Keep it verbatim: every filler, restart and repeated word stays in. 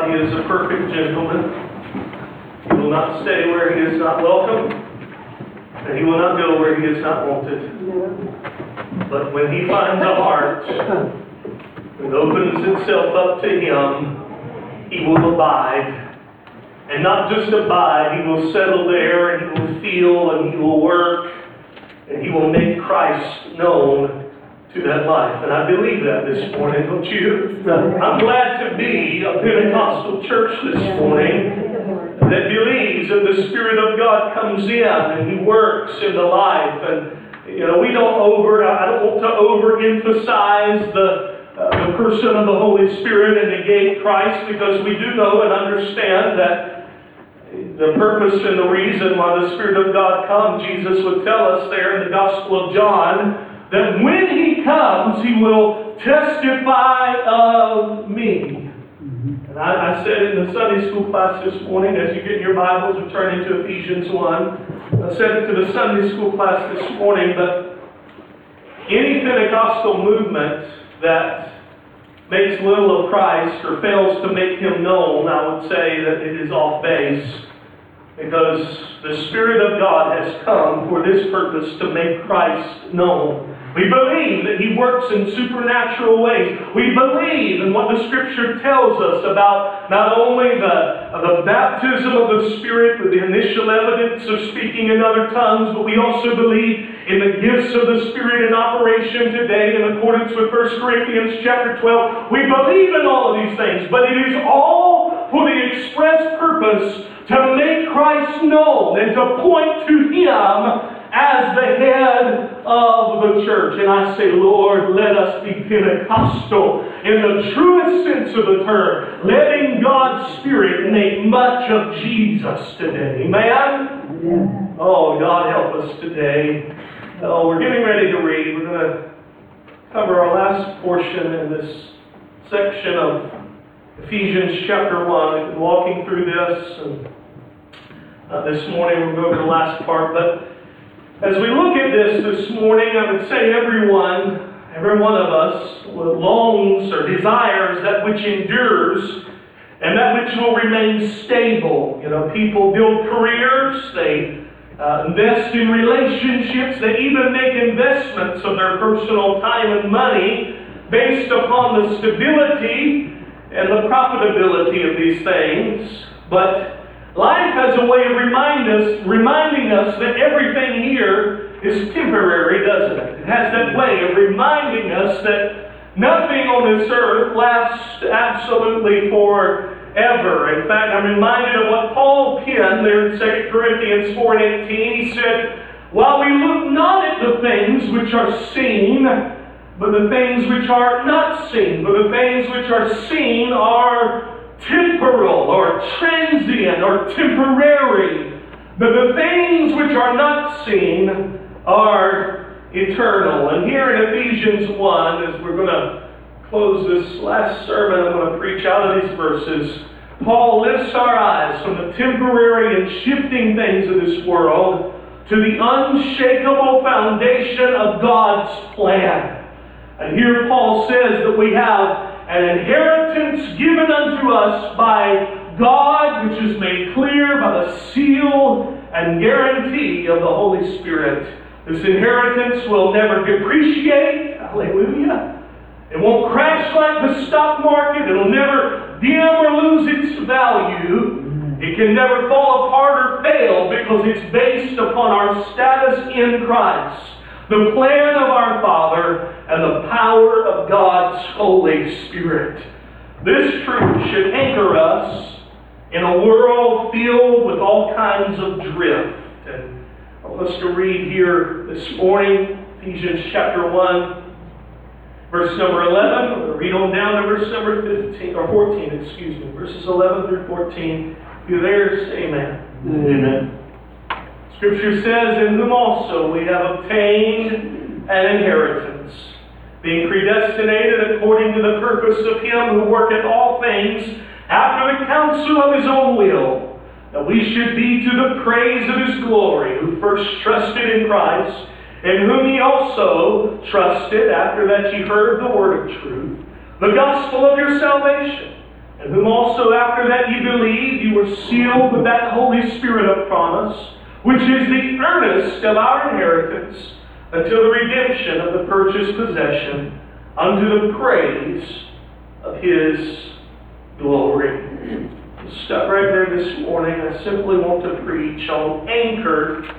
God, He is a perfect gentleman. He will not stay where He is not welcome, and He will not go where He is not wanted. But when He finds a heart that opens itself up to Him, He will abide. And not just abide, He will settle there, and He will feel, and He will work, and He will make Christ known to that life. And I believe that this morning, don't you? I'm glad to be a Pentecostal church this morning that believes that the Spirit of God comes in and He works in the life. And, you know, we don't over, I don't want to overemphasize the Uh, the person of the Holy Spirit and negate Christ, because we do know and understand that the purpose and the reason why the Spirit of God comes, Jesus would tell us there in the Gospel of John, that when He comes, He will testify of me. And I, I said it in the Sunday school class this morning, as you get in your Bibles and turn into Ephesians one, I said it to the Sunday school class this morning, but any Pentecostal movement that makes little of Christ or fails to make Him known, I would say that it is off base, because the Spirit of God has come for this purpose, to make Christ known. We believe that He works in supernatural ways. We believe in what the Scripture tells us about not only the, the baptism of the Spirit with the initial evidence of speaking in other tongues, but we also believe in the gifts of the Spirit in operation today in accordance with First Corinthians chapter twelve. We believe in all of these things, but it is all for the express purpose to make Christ known and to point to Him as the head of the church. And I say, Lord, let us be Pentecostal in the truest sense of the term, letting God's Spirit make much of Jesus today. Amen? Yeah. Oh, God help us today. Oh, we're getting ready to read. We're going to cover our last portion in this section of Ephesians chapter one. We've been walking through this, and uh, this morning we'll go over the last part. But as we look at this this morning, I would say everyone, every one of us longs or desires that which endures and that which will remain stable. You know, people build careers, they uh, invest in relationships, they even make investments of their personal time and money based upon the stability and the profitability of these things. But life has a way of remind us, reminding us that everything here is temporary, doesn't it? It has that way of reminding us that nothing on this earth lasts absolutely forever. In fact, I'm reminded of what Paul penned there in Second Corinthians four and eighteen. He said, "While we look not at the things which are seen, but the things which are not seen. But the things which are seen are temporal or transient or temporary. But the things which are not seen are eternal." And here in Ephesians one, as we're going to close this last sermon, I'm going to preach out of these verses, Paul lifts our eyes from the temporary and shifting things of this world to the unshakable foundation of God's plan. And here Paul says that we have an inheritance given unto us by God, which is made clear by the seal and guarantee of the Holy Spirit. This inheritance will never depreciate. Hallelujah. It won't crash like the stock market. It'll never dim or lose its value. It can never fall apart or fail because it's based upon our status in Christ, the plan of our Father, and the power of God's Holy Spirit. This truth should anchor us in a world filled with all kinds of drift. And I want us to read here this morning, Ephesians chapter one, verse number eleven. I'm going to read on down to verse number fifteen, or fourteen, excuse me, verses eleven through fourteen. If you're there, say amen. Amen. Scripture says, "In whom also we have obtained an inheritance, being predestinated according to the purpose of Him who worketh all things after the counsel of His own will, that we should be to the praise of His glory, who first trusted in Christ, in whom ye also trusted after that ye heard the word of truth, the gospel of your salvation. in whom also after that ye believed, you were sealed with that Holy Spirit of promise, which is the earnest of our inheritance, until the redemption of the purchased possession, unto the praise of His glory. Stop right there this morning. I simply want to preach on anchored